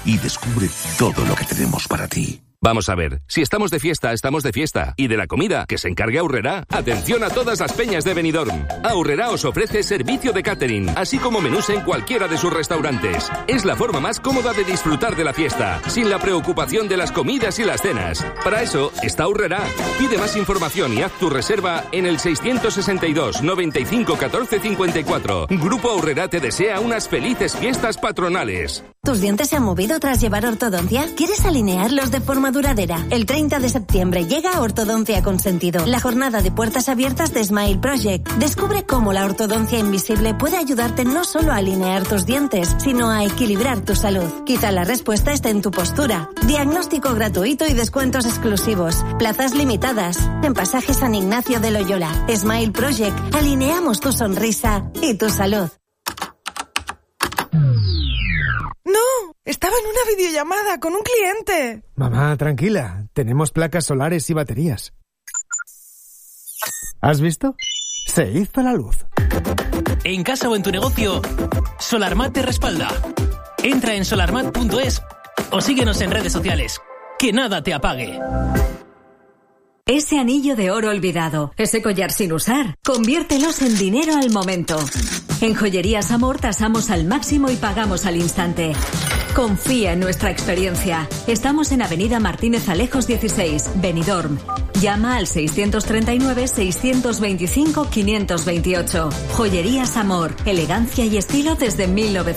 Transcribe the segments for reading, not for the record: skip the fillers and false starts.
y descubre todo lo que tenemos para ti. Vamos a ver, si estamos de fiesta, estamos de fiesta. Y de la comida, que se encargue Aurrerá. Atención a todas las peñas de Benidorm. Aurrerá os ofrece servicio de catering, así como menús en cualquiera de sus restaurantes. Es la forma más cómoda de disfrutar de la fiesta, sin la preocupación de las comidas y las cenas. Para eso está Aurrerá. Pide más información y haz tu reserva en el 662 95 14 54. Grupo Aurrerá te desea unas felices fiestas patronales. ¿Tus dientes se han movido tras llevar ortodoncia? ¿Quieres alinearlos de forma duradera? El 30 de septiembre llega Ortodoncia con Sentido, la jornada de puertas abiertas de Smile Project. Descubre cómo la ortodoncia invisible puede ayudarte no solo a alinear tus dientes, sino a equilibrar tu salud. Quizá la respuesta esté en tu postura. Diagnóstico gratuito y descuentos exclusivos. Plazas limitadas. En Pasaje San Ignacio de Loyola. Smile Project. Alineamos tu sonrisa y tu salud. ¡No! Estaba en una videollamada con un cliente. Mamá, tranquila. Tenemos placas solares y baterías. ¿Has visto? Se hizo la luz. En casa o en tu negocio, Solarmat te respalda. Entra en solarmat.es o síguenos en redes sociales. Que nada te apague. Ese anillo de oro olvidado, ese collar sin usar, conviértelos en dinero al momento. En Joyerías Amor tasamos al máximo y pagamos al instante. Confía en nuestra experiencia. Estamos en Avenida Martínez Alejos 16, Benidorm. Llama al 639-625-528. Joyerías Amor, elegancia y estilo desde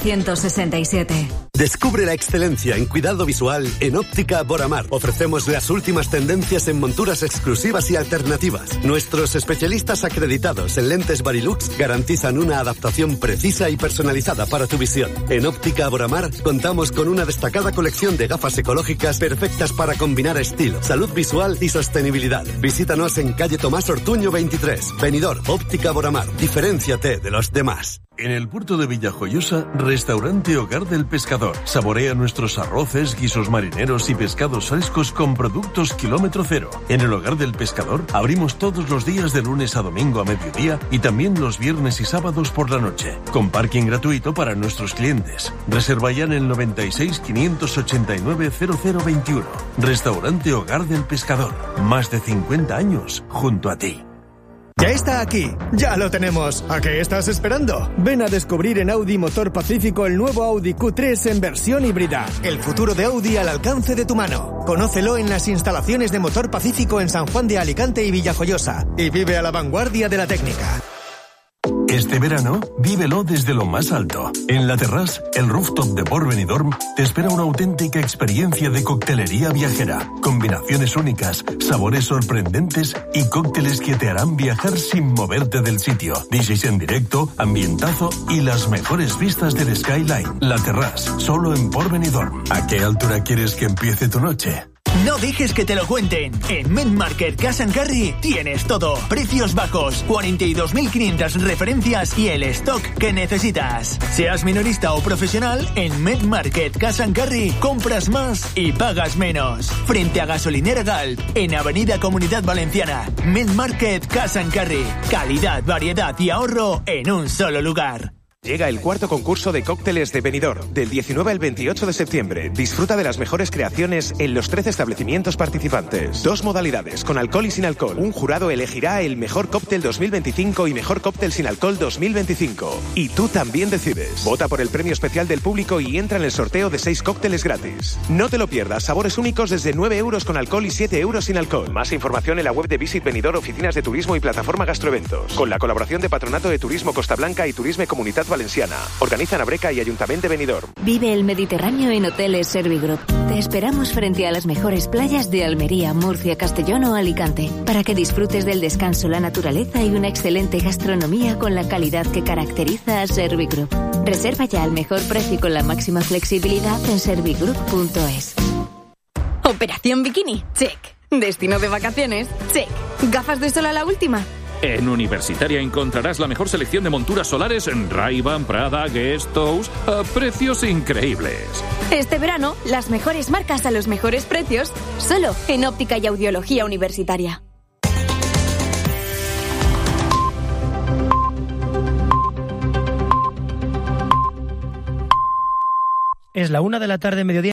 1967. Descubre la excelencia en cuidado visual en Óptica Boramar. Ofrecemos las últimas tendencias en monturas exclusivas y alternativas. Nuestros especialistas acreditados en lentes Varilux garantizan una adaptación precisa y personalizada para tu visión. En Óptica Boramar contamos con una destacada colección de gafas ecológicas perfectas para combinar estilo, salud visual y sostenibilidad. Visítanos en calle Tomás Ortuño 23, Benidorm. Óptica Boramar. Diferénciate de los demás. En el puerto de Villajoyosa, restaurante Hogar del Pescador. Saborea nuestros arroces, guisos marineros y pescados frescos con productos kilómetro cero. En el Hogar del Pescador abrimos todos los días de lunes a domingo a mediodía y también los viernes y sábados por la noche, con parking gratuito para nuestros clientes. Reserva ya en el 96 589 0021. Restaurante Hogar del Pescador. Más de 50 años junto a ti. Ya está aquí, ya lo tenemos. ¿A qué estás esperando? Ven a descubrir en Audi Motor Pacífico el nuevo Audi Q3 en versión híbrida. El futuro de Audi al alcance de tu mano. Conócelo en las instalaciones de Motor Pacífico en San Juan de Alicante y Villajoyosa. Y vive a la vanguardia de la técnica. Este verano, vívelo desde lo más alto. En La Terrasse, el rooftop de Port Benidorm, te espera una auténtica experiencia de coctelería viajera. Combinaciones únicas, sabores sorprendentes y cócteles que te harán viajar sin moverte del sitio. DJs en directo, ambientazo y las mejores vistas del Skyline. La Terrasse, solo en Port Benidorm. ¿A qué altura quieres que empiece tu noche? No dejes que te lo cuenten. En MedMarket Cash & Carry tienes todo. Precios bajos, 42.500 referencias y el stock que necesitas. Seas minorista o profesional, en MedMarket Cash & Carry compras más y pagas menos. Frente a Gasolinera Galp, en Avenida Comunidad Valenciana. MedMarket Cash & Carry. Calidad, variedad y ahorro en un solo lugar. Llega el cuarto concurso de cócteles de Benidorm, del 19 al 28 de septiembre. Disfruta de las mejores creaciones en los 13 establecimientos participantes. 2 modalidades, con alcohol y sin alcohol. Un jurado elegirá el mejor cóctel 2025 y mejor cóctel sin alcohol 2025. Y tú también decides. Vota por el premio especial del público y entra en el sorteo de 6 cócteles gratis. No te lo pierdas, sabores únicos desde 9 euros con alcohol y 7 euros sin alcohol. Más información en la web de Visit Benidorm, oficinas de turismo y plataforma Gastroeventos. Con la colaboración de Patronato de Turismo Costa Blanca y Turisme Comunitat Valenciana. Organizan Abreca y Ayuntamiento de Benidorm. Vive el Mediterráneo en Hoteles Servigroup. Te esperamos frente a las mejores playas de Almería, Murcia, Castellón o Alicante, para que disfrutes del descanso, la naturaleza y una excelente gastronomía con la calidad que caracteriza a Servigroup. Reserva ya al mejor precio y con la máxima flexibilidad en servigroup.es. Operación Bikini, check. Destino de vacaciones, check. ¿Gafas de sol a la última? En Universitaria encontrarás la mejor selección de monturas solares en Ray-Ban, Prada, Guess, Tous, a precios increíbles. Este verano, las mejores marcas a los mejores precios, solo en Óptica y Audiología Universitaria. Es la 1 de la tarde, mediodía.